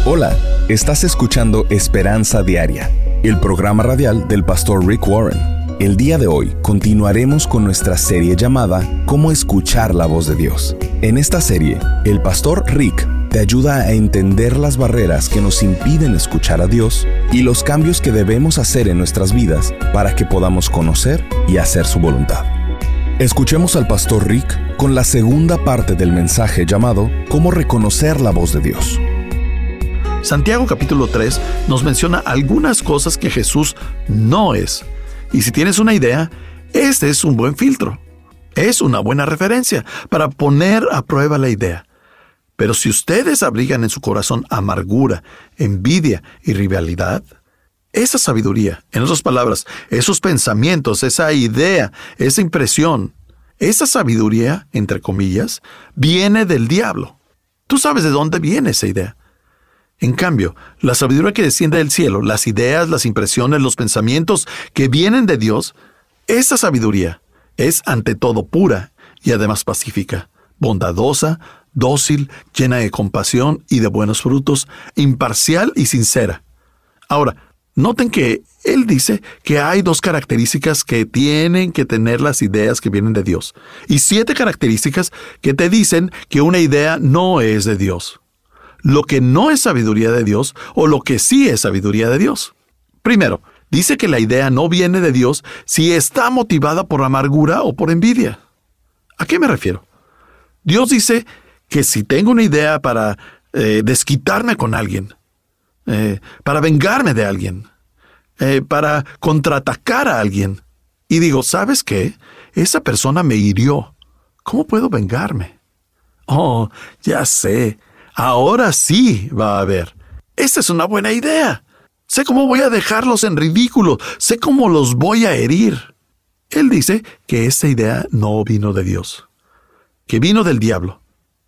Hola, estás escuchando Esperanza Diaria, el programa radial del pastor Rick Warren. El día de hoy continuaremos con nuestra serie llamada ¿Cómo escuchar la voz de Dios? En esta serie, el pastor Rick te ayuda a entender las barreras que nos impiden escuchar a Dios y los cambios que debemos hacer en nuestras vidas para que podamos conocer y hacer su voluntad. Escuchemos al pastor Rick con la segunda parte del mensaje llamado ¿Cómo reconocer la voz de Dios? Santiago capítulo 3 nos menciona algunas cosas que Jesús no es. Y si tienes una idea, este es un buen filtro. Es una buena referencia para poner a prueba la idea. Pero si ustedes abrigan en su corazón amargura, envidia y rivalidad, esa sabiduría, en otras palabras, esos pensamientos, esa idea, esa impresión, esa sabiduría, entre comillas, viene del diablo. Tú sabes de dónde viene esa idea. En cambio, la sabiduría que desciende del cielo, las ideas, las impresiones, los pensamientos que vienen de Dios, esa sabiduría es ante todo pura y además pacífica, bondadosa, dócil, llena de compasión y de buenos frutos, imparcial y sincera. Ahora, noten que él dice que hay 2 características que tienen que tener las ideas que vienen de Dios, y 7 características que te dicen que una idea no es de Dios. Lo que no es sabiduría de Dios o lo que sí es sabiduría de Dios. Primero, dice que la idea no viene de Dios si está motivada por amargura o por envidia. ¿A qué me refiero? Dios dice que si tengo una idea para desquitarme con alguien, para vengarme de alguien, para contraatacar a alguien, y digo, ¿sabes qué? Esa persona me hirió. ¿Cómo puedo vengarme? Oh, ya sé. Ahora sí va a haber. Esa es una buena idea. Sé cómo voy a dejarlos en ridículo. Sé cómo los voy a herir. Él dice que esa idea no vino de Dios, que vino del diablo.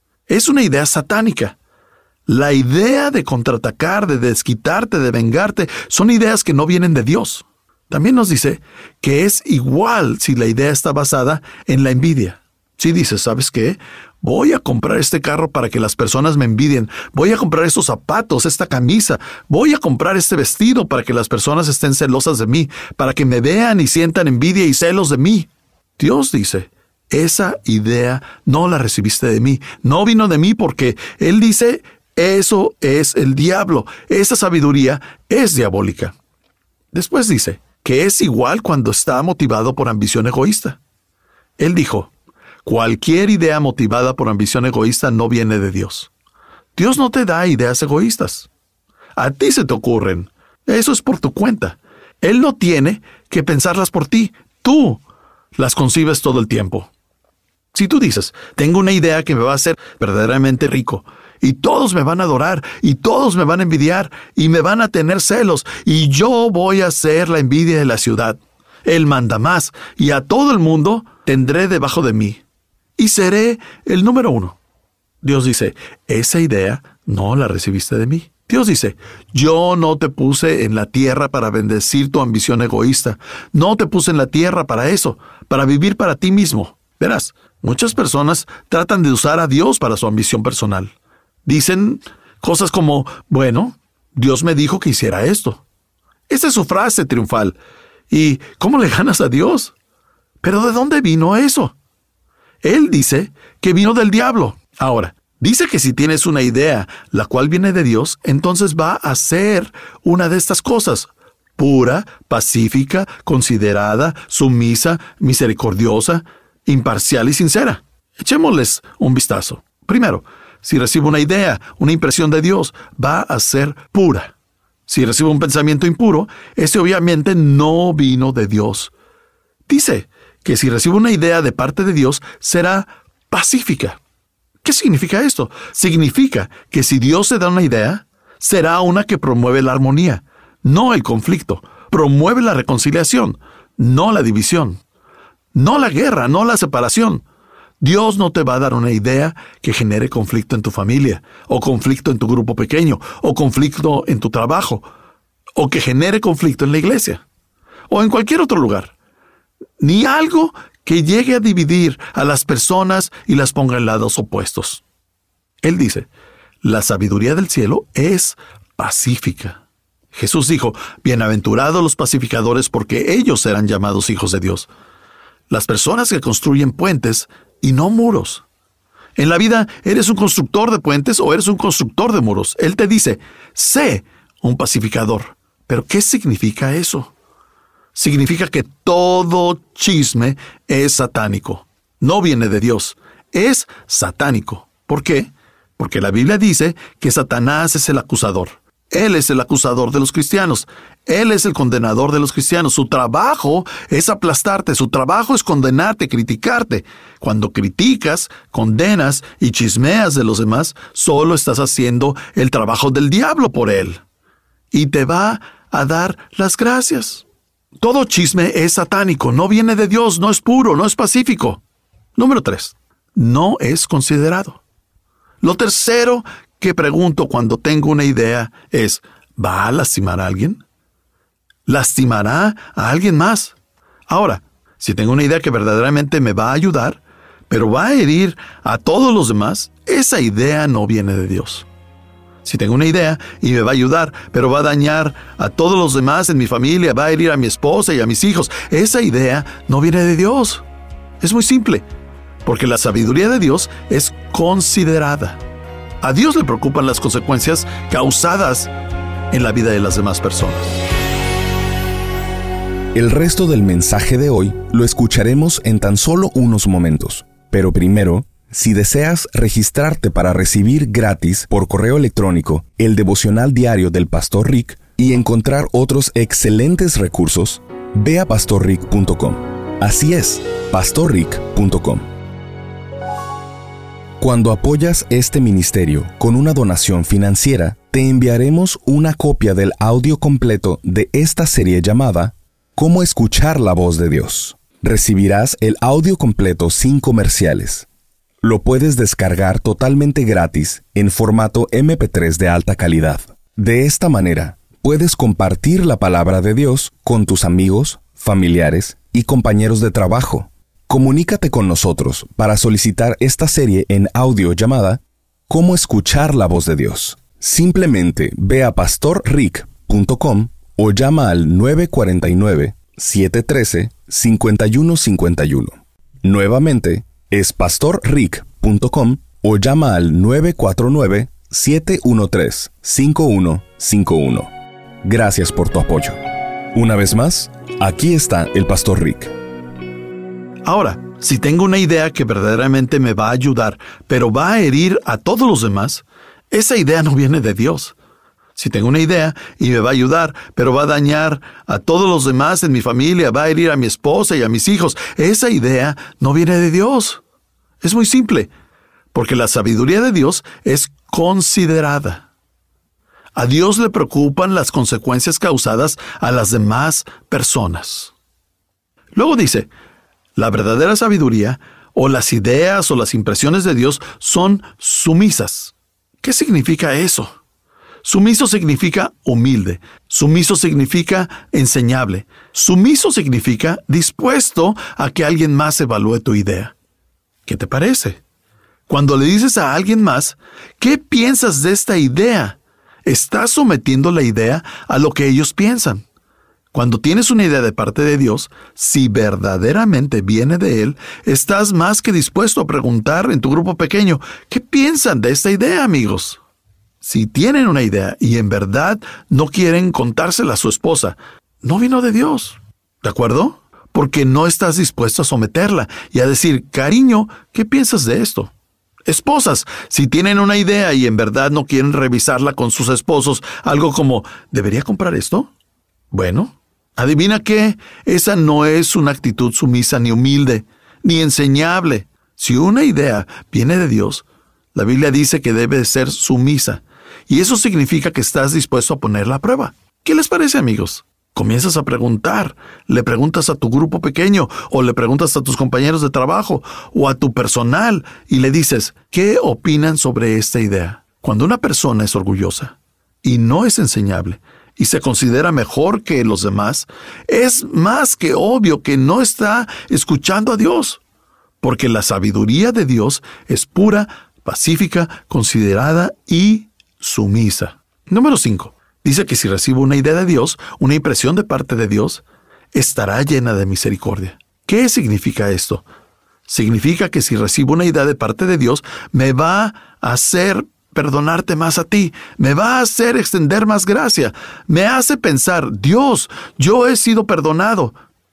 Es una idea satánica. La idea de contraatacar, de desquitarte, de vengarte, son ideas que no vienen de Dios. También nos dice que es igual si la idea está basada en la envidia. Si dices, ¿sabes qué? Voy a comprar este carro para que las personas me envidien. Voy a comprar estos zapatos, esta camisa. Voy a comprar este vestido para que las personas estén celosas de mí, para que me vean y sientan envidia y celos de mí. Dios dice, esa idea no la recibiste de mí. No vino de mí porque Él dice, eso es el diablo. Esa sabiduría es diabólica. Después dice que es igual cuando está motivado por ambición egoísta. Él dijo, cualquier idea motivada por ambición egoísta no viene de Dios. Dios no te da ideas egoístas. A ti se te ocurren. Eso es por tu cuenta. Él no tiene que pensarlas por ti. Tú las concibes todo el tiempo. Si tú dices, tengo una idea que me va a hacer verdaderamente rico, y todos me van a adorar, y todos me van a envidiar, y me van a tener celos, y yo voy a ser la envidia de la ciudad. Él manda más, y a todo el mundo tendré debajo de mí. Y seré el número 1. Dios dice, esa idea no la recibiste de mí. Dios dice, yo no te puse en la tierra para bendecir tu ambición egoísta. No te puse en la tierra para eso, para vivir para ti mismo. Verás, muchas personas tratan de usar a Dios para su ambición personal. Dicen cosas como, bueno, Dios me dijo que hiciera esto. Esa es su frase triunfal. ¿Y cómo le ganas a Dios? ¿Pero de dónde vino eso? Él dice que vino del diablo. Ahora, dice que si tienes una idea, la cual viene de Dios, entonces va a ser una de estas cosas: pura, pacífica, considerada, sumisa, misericordiosa, imparcial y sincera. Echémosles un vistazo. Primero, si recibo una idea, una impresión de Dios, va a ser pura. Si recibo un pensamiento impuro, ese obviamente no vino de Dios. Dice que si recibo una idea de parte de Dios, será pacífica. ¿Qué significa esto? Significa que si Dios te da una idea, será una que promueve la armonía, no el conflicto. Promueve la reconciliación, no la división. No la guerra, no la separación. Dios no te va a dar una idea que genere conflicto en tu familia, o conflicto en tu grupo pequeño, o conflicto en tu trabajo, o que genere conflicto en la iglesia, o en cualquier otro lugar. Ni algo que llegue a dividir a las personas y las ponga en lados opuestos. Él dice, La sabiduría del cielo es pacífica. Jesús dijo, bienaventurados los pacificadores porque ellos serán llamados hijos de Dios. Las personas que construyen puentes y no muros. En la vida, ¿eres un constructor de puentes o eres un constructor de muros? Él te dice, sé un pacificador. ¿Pero qué significa eso? Significa que todo chisme es satánico. No viene de Dios. Es satánico. ¿Por qué? Porque la Biblia dice que Satanás es el acusador. Él es el acusador de los cristianos. Él es el condenador de los cristianos. Su trabajo es aplastarte. Su trabajo es condenarte, criticarte. Cuando criticas, condenas y chismeas de los demás, solo estás haciendo el trabajo del diablo por él. Y te va a dar las gracias. Todo chisme es satánico. No viene de Dios. No es puro. No es pacífico. Número 3. No es considerado. Lo tercero que pregunto cuando tengo una idea es, ¿va a lastimar a alguien? ¿Lastimará a alguien más? Ahora, si tengo una idea que verdaderamente me va a ayudar, pero va a herir a todos los demás, esa idea no viene de Dios. Si tengo una idea y me va a ayudar, pero va a dañar a todos los demás en mi familia, va a herir a mi esposa y a mis hijos, esa idea no viene de Dios. Es muy simple, porque la sabiduría de Dios es considerada. A Dios le preocupan las consecuencias causadas en la vida de las demás personas. El resto del mensaje de hoy lo escucharemos en tan solo unos momentos. Pero primero, si deseas registrarte para recibir gratis por correo electrónico el devocional diario del Pastor Rick y encontrar otros excelentes recursos, ve a pastorrick.com. Así es, pastorrick.com. Cuando apoyas este ministerio con una donación financiera, te enviaremos una copia del audio completo de esta serie llamada ¿Cómo escuchar la voz de Dios? Recibirás el audio completo sin comerciales. Lo puedes descargar totalmente gratis en formato MP3 de alta calidad. De esta manera, puedes compartir la palabra de Dios con tus amigos, familiares y compañeros de trabajo. Comunícate con nosotros para solicitar esta serie en audio llamada ¿Cómo escuchar la voz de Dios? Simplemente ve a pastorrick.com o llama al 949-713-5151. Nuevamente, es pastorrick.com o llama al 949-713-5151. Gracias por tu apoyo. Una vez más, aquí está el Pastor Rick. Ahora, si tengo una idea que verdaderamente me va a ayudar, pero va a herir a todos los demás, esa idea no viene de Dios. Si tengo una idea y me va a ayudar, pero va a dañar a todos los demás en mi familia, va a herir a mi esposa y a mis hijos, esa idea no viene de Dios. Es muy simple, porque la sabiduría de Dios es considerada. A Dios le preocupan las consecuencias causadas a las demás personas. Luego dice, la verdadera sabiduría, o las ideas o las impresiones de Dios, son sumisas. ¿Qué significa eso? Sumiso significa humilde. Sumiso significa enseñable. Sumiso significa dispuesto a que alguien más evalúe tu idea. ¿Qué te parece? Cuando le dices a alguien más, ¿qué piensas de esta idea? Estás sometiendo la idea a lo que ellos piensan. Cuando tienes una idea de parte de Dios, si verdaderamente viene de Él, estás más que dispuesto a preguntar en tu grupo pequeño, ¿qué piensan de esta idea, amigos? Si tienen una idea y en verdad no quieren contársela a su esposa, no vino de Dios, ¿de acuerdo? Porque no estás dispuesto a someterla y a decir, cariño, ¿qué piensas de esto? Esposas, si tienen una idea y en verdad no quieren revisarla con sus esposos, algo como, ¿debería comprar esto? Bueno, adivina qué, esa no es una actitud sumisa ni humilde, ni enseñable. Si una idea viene de Dios, la Biblia dice que debe ser sumisa. Y eso significa que estás dispuesto a ponerla a prueba. ¿Qué les parece, amigos? Comienzas a preguntar, le preguntas a tu grupo pequeño, o le preguntas a tus compañeros de trabajo, o a tu personal, y le dices, ¿qué opinan sobre esta idea? Cuando una persona es orgullosa y no es enseñable, y se considera mejor que los demás, es más que obvio que no está escuchando a Dios, porque la sabiduría de Dios es pura, pacífica, considerada y sumisa. Número 5. Dice que si recibo una idea de Dios, una impresión de parte de Dios, estará llena de misericordia. ¿Qué significa esto? Significa que si recibo una idea de parte de Dios, me va a hacer perdonarte más a ti, me va a hacer extender más gracia, me hace pensar, Dios, yo he sido perdonado.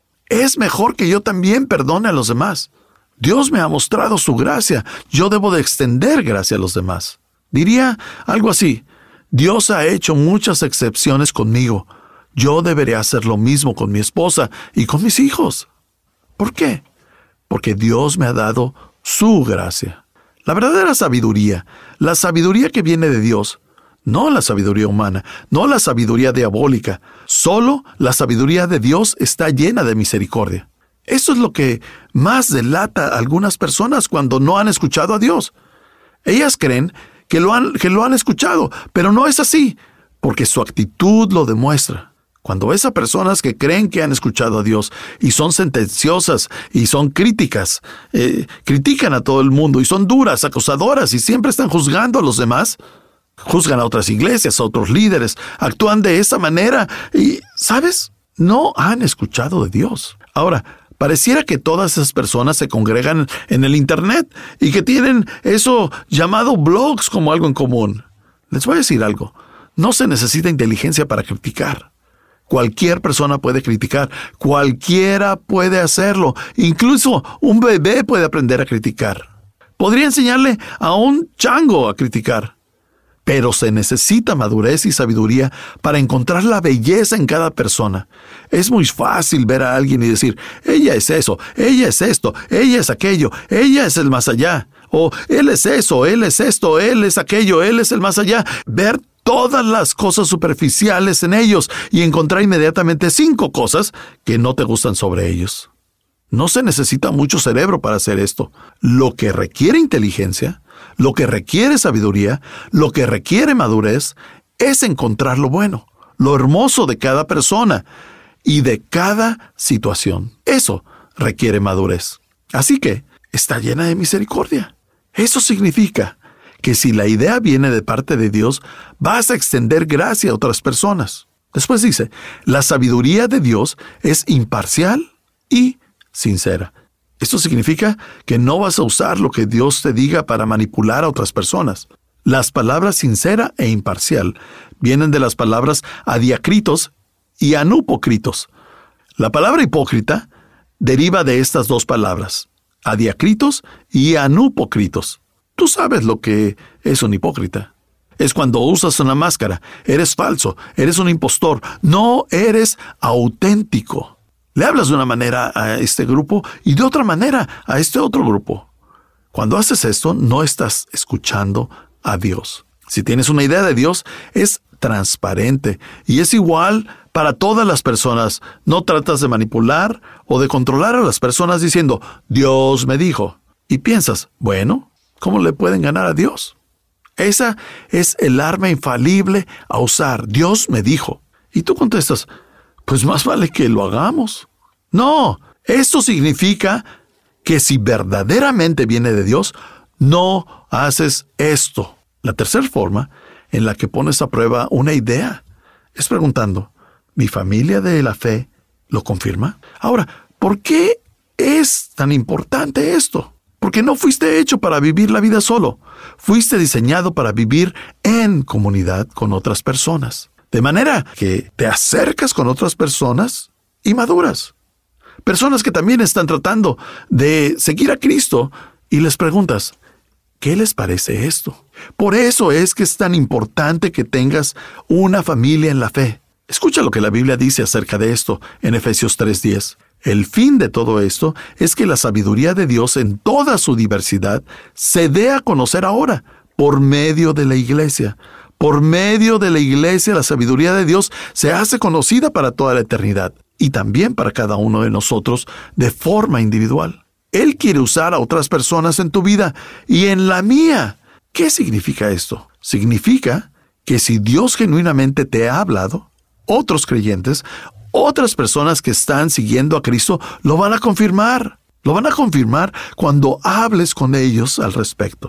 Es mejor que yo también perdone a los demás. Dios me ha mostrado su gracia, yo debo de extender gracia a los demás. Diría algo así, Dios ha hecho muchas excepciones conmigo, yo debería hacer lo mismo con mi esposa y con mis hijos. ¿Por qué? Porque Dios me ha dado su gracia. La verdadera sabiduría, la sabiduría que viene de Dios, no la sabiduría humana, no la sabiduría diabólica, solo la sabiduría de Dios está llena de misericordia. Eso es lo que más delata a algunas personas cuando no han escuchado a Dios. Ellas creen que lo han escuchado, pero no es así, porque su actitud lo demuestra. Cuando ves a personas que creen que han escuchado a Dios y son sentenciosas y son críticas, critican a todo el mundo y son duras, acusadoras y siempre están juzgando a los demás, juzgan a otras iglesias, a otros líderes, actúan de esa manera y, ¿sabes? No han escuchado de Dios. Ahora, pareciera que todas esas personas se congregan en el Internet y que tienen eso llamado blogs como algo en común. Les voy a decir algo. No se necesita inteligencia para criticar. Cualquier persona puede criticar. Cualquiera puede hacerlo. Incluso un bebé puede aprender a criticar. Podría enseñarle a un chango a criticar. Pero se necesita madurez y sabiduría para encontrar la belleza en cada persona. Es muy fácil ver a alguien y decir, ella es eso, ella es esto, ella es aquello, ella es el más allá. O él es eso, él es esto, él es aquello, él es el más allá. Ver todas las cosas superficiales en ellos y encontrar inmediatamente 5 cosas que no te gustan sobre ellos. No se necesita mucho cerebro para hacer esto. Lo que requiere inteligencia, lo que requiere sabiduría, lo que requiere madurez, es encontrar lo bueno, lo hermoso de cada persona y de cada situación. Eso requiere madurez. Así que está llena de misericordia. Eso significa que si la idea viene de parte de Dios, vas a extender gracia a otras personas. Después dice, la sabiduría de Dios es imparcial y sincera. Esto significa que no vas a usar lo que Dios te diga para manipular a otras personas. Las palabras sincera e imparcial vienen de las palabras adiacritos y anupócritos. La palabra hipócrita deriva de estas 2 palabras, adiacritos y anupócritos. Tú sabes lo que es un hipócrita. Es cuando usas una máscara, eres falso, eres un impostor, no eres auténtico. Le hablas de una manera a este grupo y de otra manera a este otro grupo. Cuando haces esto, no estás escuchando a Dios. Si tienes una idea de Dios, es transparente y es igual para todas las personas. No tratas de manipular o de controlar a las personas diciendo, Dios me dijo. Y piensas, bueno, ¿cómo le pueden ganar a Dios? Esa es el arma infalible a usar. Dios me dijo. Y tú contestas, pues más vale que lo hagamos. No, esto significa que si verdaderamente viene de Dios, no haces esto. La tercera forma en la que pones a prueba una idea es preguntando, ¿mi familia de la fe lo confirma? Ahora, ¿por qué es tan importante esto? Porque no fuiste hecho para vivir la vida solo. Fuiste diseñado para vivir en comunidad con otras personas. De manera que te acercas con otras personas y maduras. Personas que también están tratando de seguir a Cristo y les preguntas, ¿qué les parece esto? Por eso es que es tan importante que tengas una familia en la fe. Escucha lo que la Biblia dice acerca de esto en Efesios 3:10. El fin de todo esto es que la sabiduría de Dios en toda su diversidad se dé a conocer ahora por medio de la iglesia. Por medio de la iglesia, la sabiduría de Dios se hace conocida para toda la eternidad y también para cada uno de nosotros de forma individual. Él quiere usar a otras personas en tu vida y en la mía. ¿Qué significa esto? Significa que si Dios genuinamente te ha hablado, otros creyentes, otras personas que están siguiendo a Cristo, lo van a confirmar. Lo van a confirmar cuando hables con ellos al respecto.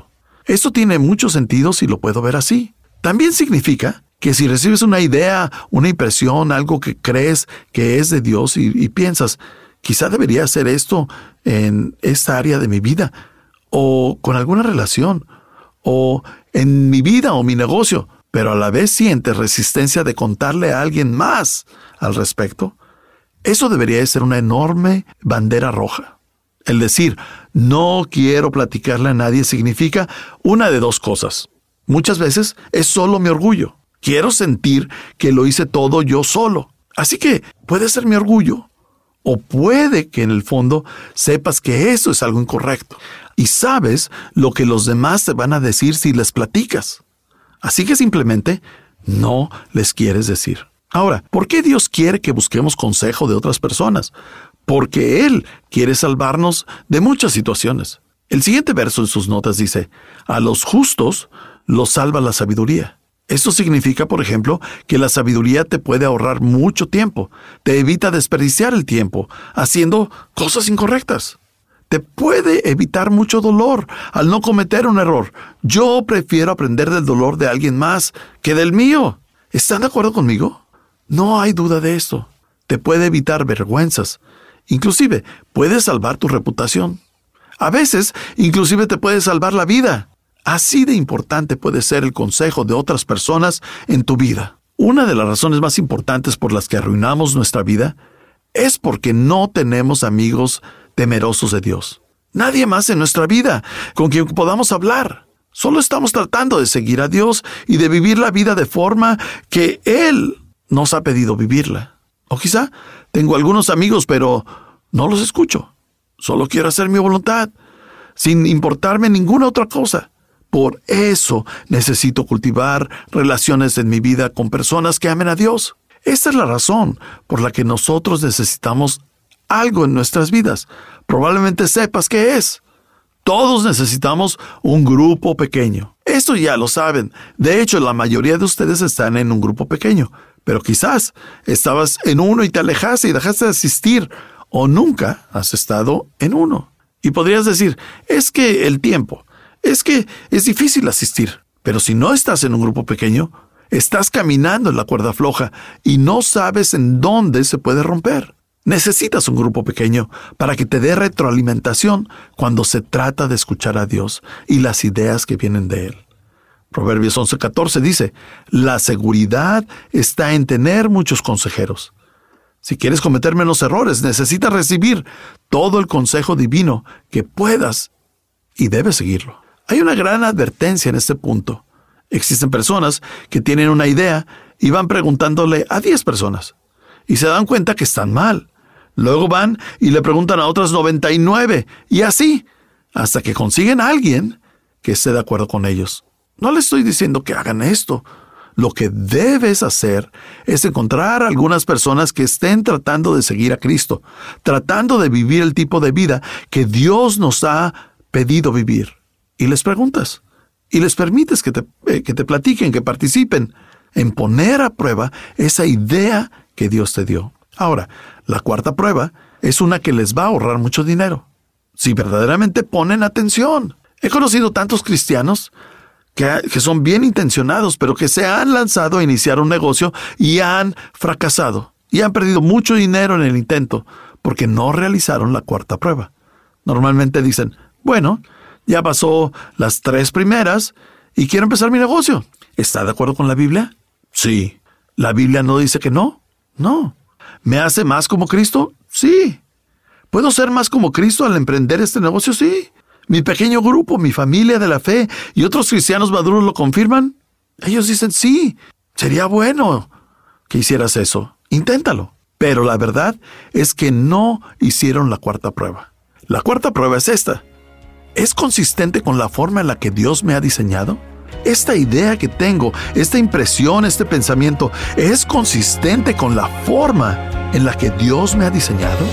Esto tiene mucho sentido si lo puedo ver así. También significa que si recibes una idea, una impresión, algo que crees que es de Dios y piensas, quizá debería hacer esto en esta área de mi vida, o con alguna relación, o en mi vida o mi negocio, pero a la vez sientes resistencia de contarle a alguien más al respecto, eso debería de ser una enorme bandera roja. El decir, no quiero platicarle a nadie, significa una de dos cosas. Muchas veces es solo mi orgullo. Quiero sentir que lo hice todo yo solo. Así que puede ser mi orgullo. O puede que en el fondo sepas que eso es algo incorrecto. Y sabes lo que los demás te van a decir si les platicas. Así que simplemente no les quieres decir. Ahora, ¿por qué Dios quiere que busquemos consejo de otras personas? Porque Él quiere salvarnos de muchas situaciones. El siguiente verso en sus notas dice, a los justos los salva la sabiduría. Esto significa, por ejemplo, que la sabiduría te puede ahorrar mucho tiempo, te evita desperdiciar el tiempo haciendo cosas incorrectas. Te puede evitar mucho dolor al no cometer un error. Yo prefiero aprender del dolor de alguien más que del mío. ¿Están de acuerdo conmigo? No hay duda de esto. Te puede evitar vergüenzas. Inclusive, puede salvar tu reputación. A veces, inclusive te puede salvar la vida. Así de importante puede ser el consejo de otras personas en tu vida. Una de las razones más importantes por las que arruinamos nuestra vida es porque no tenemos amigos temerosos de Dios. Nadie más en nuestra vida con quien podamos hablar. Solo estamos tratando de seguir a Dios y de vivir la vida de forma que Él nos ha pedido vivirla. O quizá tengo algunos amigos, pero no los escucho. Solo quiero hacer mi voluntad, sin importarme ninguna otra cosa. Por eso necesito cultivar relaciones en mi vida con personas que amen a Dios. Esta es la razón por la que nosotros necesitamos algo en nuestras vidas. Probablemente sepas qué es. Todos necesitamos un grupo pequeño. Esto ya lo saben. De hecho, la mayoría de ustedes están en un grupo pequeño. Pero quizás estabas en uno y te alejaste y dejaste de asistir. O nunca has estado en uno. Y podrías decir, es que el tiempo, es que es difícil asistir. Pero si no estás en un grupo pequeño, estás caminando en la cuerda floja y no sabes en dónde se puede romper. Necesitas un grupo pequeño para que te dé retroalimentación cuando se trata de escuchar a Dios y las ideas que vienen de Él. Proverbios 11:14 dice, la seguridad está en tener muchos consejeros. Si quieres cometer menos errores, necesitas recibir todo el consejo divino que puedas y debes seguirlo. Hay una gran advertencia en este punto. Existen personas que tienen una idea y van preguntándole a 10 personas y se dan cuenta que están mal. Luego van y le preguntan a otras 99 y así, hasta que consiguen a alguien que esté de acuerdo con ellos. No les estoy diciendo que hagan esto. Lo que debes hacer es encontrar a algunas personas que estén tratando de seguir a Cristo, tratando de vivir el tipo de vida que Dios nos ha pedido vivir. Y les preguntas, y les permites que te platiquen, que participen en poner a prueba esa idea que Dios te dio. Ahora, la cuarta prueba es una que les va a ahorrar mucho dinero, si verdaderamente ponen atención. He conocido tantos cristianos que son bien intencionados, pero que se han lanzado a iniciar un negocio y han fracasado. Y han perdido mucho dinero en el intento, porque no realizaron la cuarta prueba. Normalmente dicen, bueno, ya pasó las 3 primeras y quiero empezar mi negocio. ¿Está de acuerdo con la Biblia? Sí. ¿La Biblia no dice que no? No. ¿Me hace más como Cristo? Sí. ¿Puedo ser más como Cristo al emprender este negocio? Sí. ¿Mi pequeño grupo, mi familia de la fe y otros cristianos maduros lo confirman? Ellos dicen, sí, sería bueno que hicieras eso. Inténtalo. Pero la verdad es que no hicieron la cuarta prueba. La cuarta prueba es esta. ¿Es consistente con la forma en la que Dios me ha diseñado? ¿Esta idea que tengo, esta impresión, este pensamiento, es consistente con la forma en la que Dios me ha diseñado?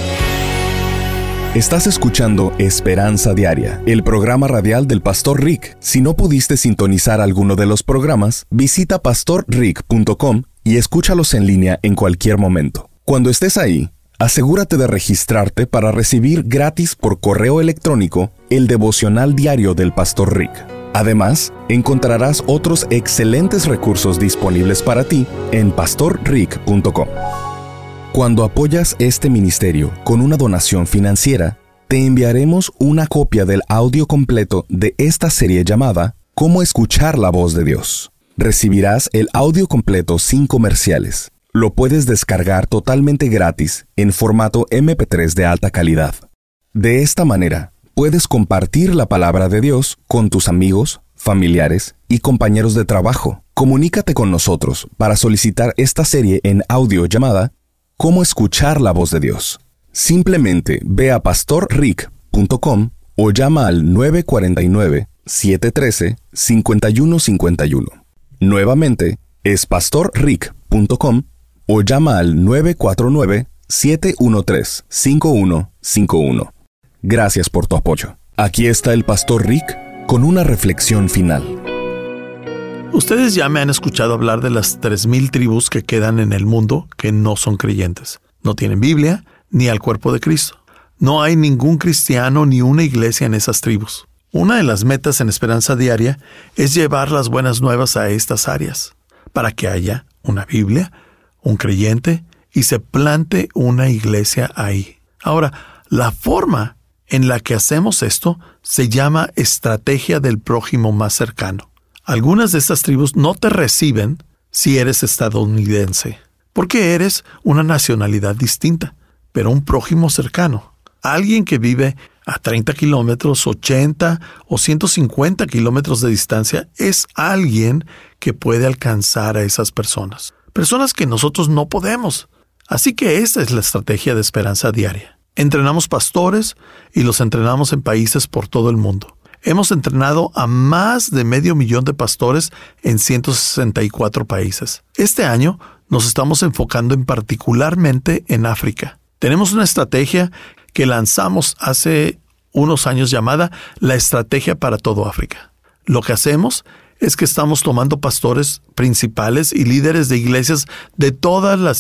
Estás escuchando Esperanza Diaria, el programa radial del Pastor Rick. Si no pudiste sintonizar alguno de los programas, visita pastorrick.com y escúchalos en línea en cualquier momento. Cuando estés ahí, asegúrate de registrarte para recibir gratis por correo electrónico el devocional diario del Pastor Rick. Además, encontrarás otros excelentes recursos disponibles para ti en pastorrick.com. Cuando apoyas este ministerio con una donación financiera, te enviaremos una copia del audio completo de esta serie llamada Cómo escuchar la voz de Dios. Recibirás el audio completo sin comerciales. Lo puedes descargar totalmente gratis en formato MP3 de alta calidad. De esta manera, puedes compartir la palabra de Dios con tus amigos, familiares y compañeros de trabajo. Comunícate con nosotros para solicitar esta serie en audio llamada Cómo escuchar la voz de Dios. Simplemente ve a pastorrick.com o llama al 949-713-5151. Nuevamente, es pastorrick.com o llama al 949-713-5151. Gracias por tu apoyo. Aquí está el Pastor Rick con una reflexión final. Ustedes ya me han escuchado hablar de las 3,000 tribus que quedan en el mundo que no son creyentes. No tienen Biblia ni al cuerpo de Cristo. No hay ningún cristiano ni una iglesia en esas tribus. Una de las metas en Esperanza Diaria es llevar las buenas nuevas a estas áreas, para que haya una Biblia, un creyente y se plante una iglesia ahí. Ahora, la forma en la que hacemos esto se llama estrategia del prójimo más cercano. Algunas de estas tribus no te reciben si eres estadounidense, porque eres una nacionalidad distinta, pero un prójimo cercano. Alguien que vive a 30 kilómetros, 80 o 150 kilómetros de distancia es alguien que puede alcanzar a esas personas. Personas que nosotros no podemos. Así que esta es la estrategia de Esperanza Diaria. Entrenamos pastores y los entrenamos en países por todo el mundo. Hemos entrenado a más de 500,000 de pastores en 164 países. Este año nos estamos enfocando particularmente en África. Tenemos una estrategia que lanzamos hace unos años llamada la Estrategia para todo África. Lo que hacemos es que estamos tomando pastores principales y líderes de iglesias de todas las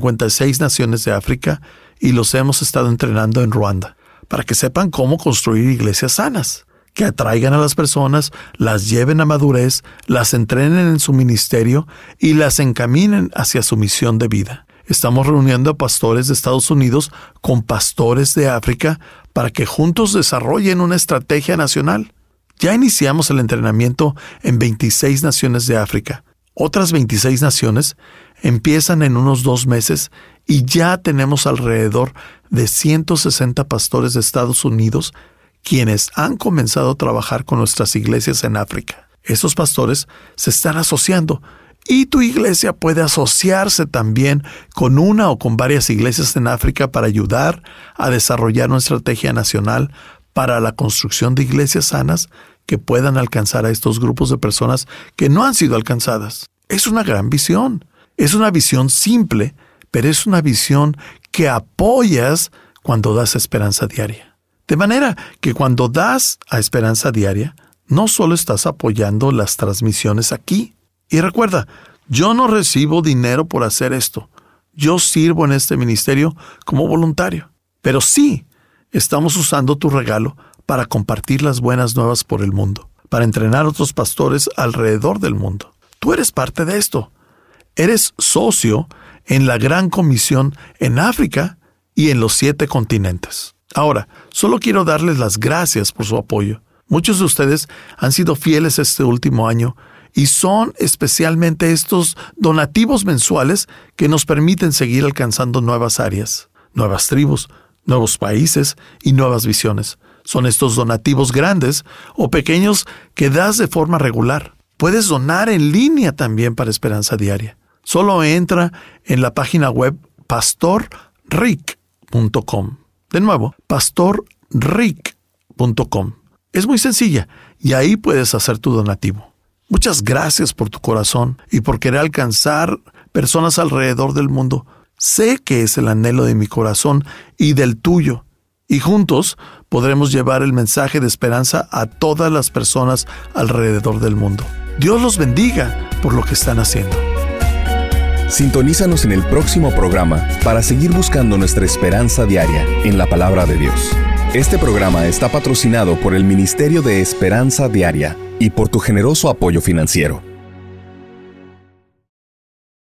56 naciones de África y los hemos estado entrenando en Ruanda para que sepan cómo construir iglesias sanas, que atraigan a las personas, las lleven a madurez, las entrenen en su ministerio y las encaminen hacia su misión de vida. Estamos reuniendo a pastores de Estados Unidos con pastores de África para que juntos desarrollen una estrategia nacional. Ya iniciamos el entrenamiento en 26 naciones de África. Otras 26 naciones empiezan en unos 2 meses y ya tenemos alrededor de 160 pastores de Estados Unidos quienes han comenzado a trabajar con nuestras iglesias en África. Esos pastores se están asociando y tu iglesia puede asociarse también con una o con varias iglesias en África para ayudar a desarrollar una estrategia nacional para la construcción de iglesias sanas que puedan alcanzar a estos grupos de personas que no han sido alcanzadas. Es una gran visión. Es una visión simple, pero es una visión que apoyas cuando das Esperanza Diaria. De manera que cuando das a Esperanza Diaria, no solo estás apoyando las transmisiones aquí. Y recuerda, yo no recibo dinero por hacer esto. Yo sirvo en este ministerio como voluntario. Pero sí, estamos usando tu regalo para compartir las buenas nuevas por el mundo, para entrenar a otros pastores alrededor del mundo. Tú eres parte de esto. Eres socio en la Gran Comisión en África y en los 7 continentes. Ahora, solo quiero darles las gracias por su apoyo. Muchos de ustedes han sido fieles este último año y son especialmente estos donativos mensuales que nos permiten seguir alcanzando nuevas áreas, nuevas tribus, nuevos países y nuevas visiones. Son estos donativos grandes o pequeños que das de forma regular. Puedes donar en línea también para Esperanza Diaria. Solo entra en la página web pastorrick.com. De nuevo, pastorrick.com. Es muy sencilla y ahí puedes hacer tu donativo. Muchas gracias por tu corazón y por querer alcanzar personas alrededor del mundo. Sé que es el anhelo de mi corazón y del tuyo. Y juntos podremos llevar el mensaje de esperanza a todas las personas alrededor del mundo. Dios los bendiga por lo que están haciendo. Sintonízanos en el próximo programa para seguir buscando nuestra esperanza diaria en la palabra de Dios. Este programa está patrocinado por el Ministerio de Esperanza Diaria. y por tu generoso apoyo financiero.